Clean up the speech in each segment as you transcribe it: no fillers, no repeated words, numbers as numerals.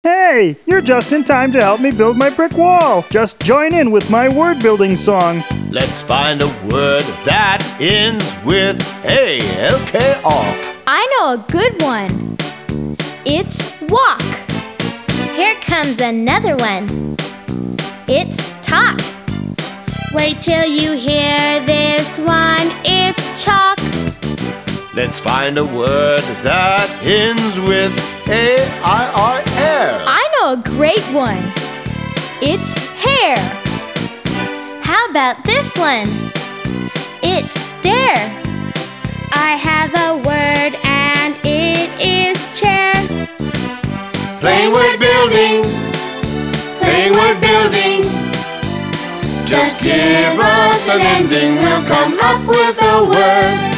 Hey, you're just in time to help me build my brick wall. Just join in with my word building song. Let's find a word that ends with A-L-K-ALK. I know a good one. It's walk. Here comes another one. It's talk. Wait till you hear this one. It's chalk. Let's find a word that ends with A-I-R-R. I know a great one. It's hair. How about this one? It's stare. I have a word and it is chair. Plain word building. Plain word building. Just give us an ending. We'll come up with a word.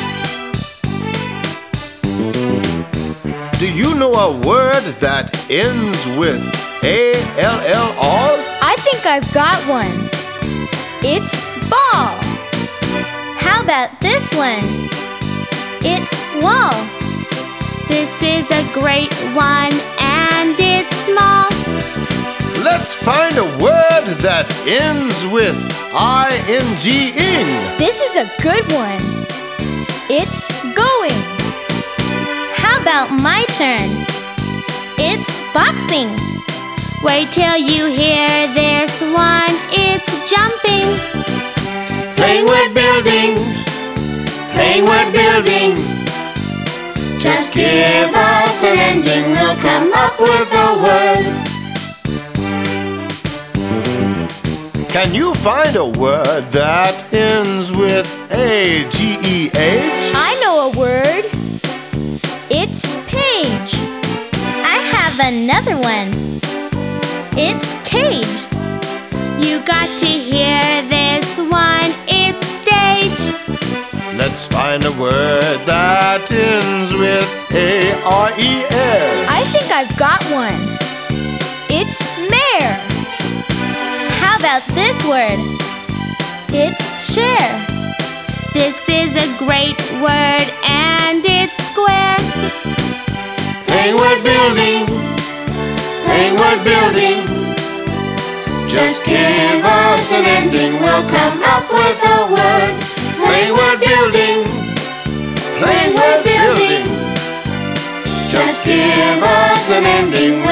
Do you know a word that ends with A-L-L-R? I think I've got one. It's ball. How about this one? It's wall. This is a great one and it's small. Let's find a word that ends with I-N-G-ing. This is a good one. It's going. How about my turn? It's boxing. Wait till you hear this one. It's jumping. Plain word building. Plain word building. Just give us an ending. We'll come up with a word. Can you find a word that ends with A-G-E-H? I know a word. It's page. I have another one. It's cage. You got to hear this one. It's stage. Let's find a word that ends with A-R-E-R. I think I've got one. It's mare. How about this word? It's share. This is a great word and it's square. Plain word building. Plain word building. Just give us an ending. We'll come up with a word. Plain word building. Plain word building. Just give us an ending.